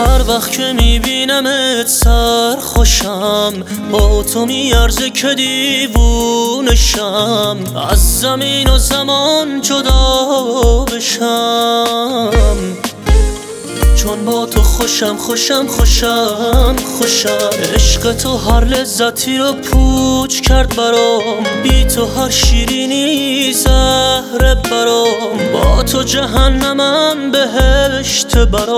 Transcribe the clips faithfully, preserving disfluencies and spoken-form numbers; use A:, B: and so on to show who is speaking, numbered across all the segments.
A: هر وقت که میبینمت سر خوشم، با تو میارزه که دیوونشم، از زمین و زمان جدا بشم. چون با تو خوشم خوشم خوشم خوشم. عشق تو هر لذتی رو پوچ کرد برام، بی تو هر شیرینی زهر برام، با تو جهنمم بهشت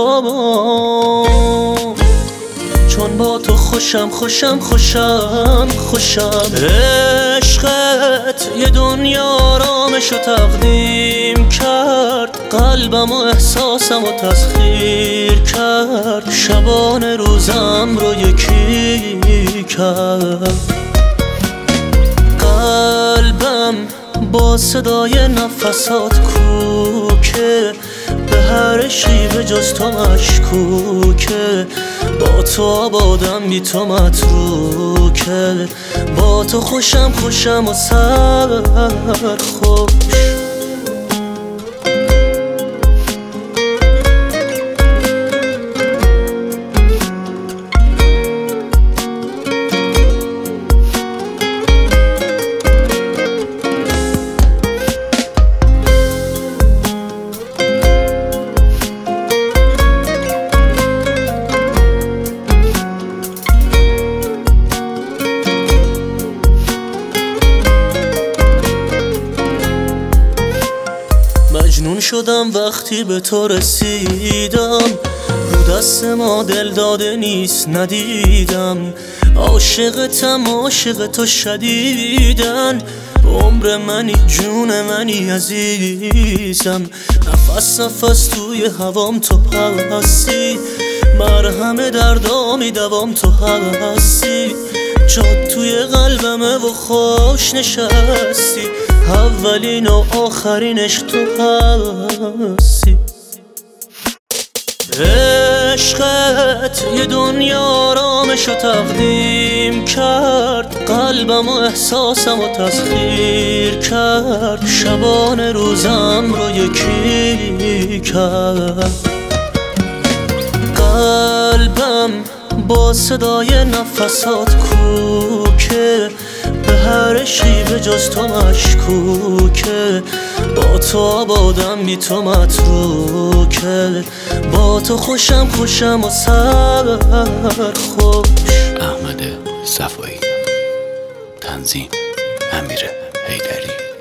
A: برام. چون با تو خوشم خوشم خوشم خوشم. عشقت یه دنیا آرامش رو تقدیم کرد، قلبم و احساسم رو تسخیر کرد، شبانه روزم رو یکی کرد. قلبم با صدای نفسات کوکه، به هر شیوه جز تو مشکوکه، با تو آبادم بی تو متروکه، با تو خوشم خوشم و سر خوش. مجنون شدم وقتی به تو رسیدم، رو دست ما دل داده نیست ندیدم. عاشقتم عاشق تو شدیدن، عمر منی جون منی عزیزم. نفس نفس توی هوام تو هستی، مرهم دردامی دوام تو هستی. جات توی قلبمه و خوش نشستی، اولین و آخرینش تو هستی. عشقت یه دنیا آرامش رو تقدیم کرد، قلبم و احساسم رو تسخیر کرد، شبانه روزم رو یکی کرد. قلبم با صدای نفسات کوکه، به هر شیوه جز تو مشکوکه، با تو آبادم بی تو متروکه، با تو خوشم خوشم و سر خوش.
B: احمد صفایی، تنظیم امیر حیدری.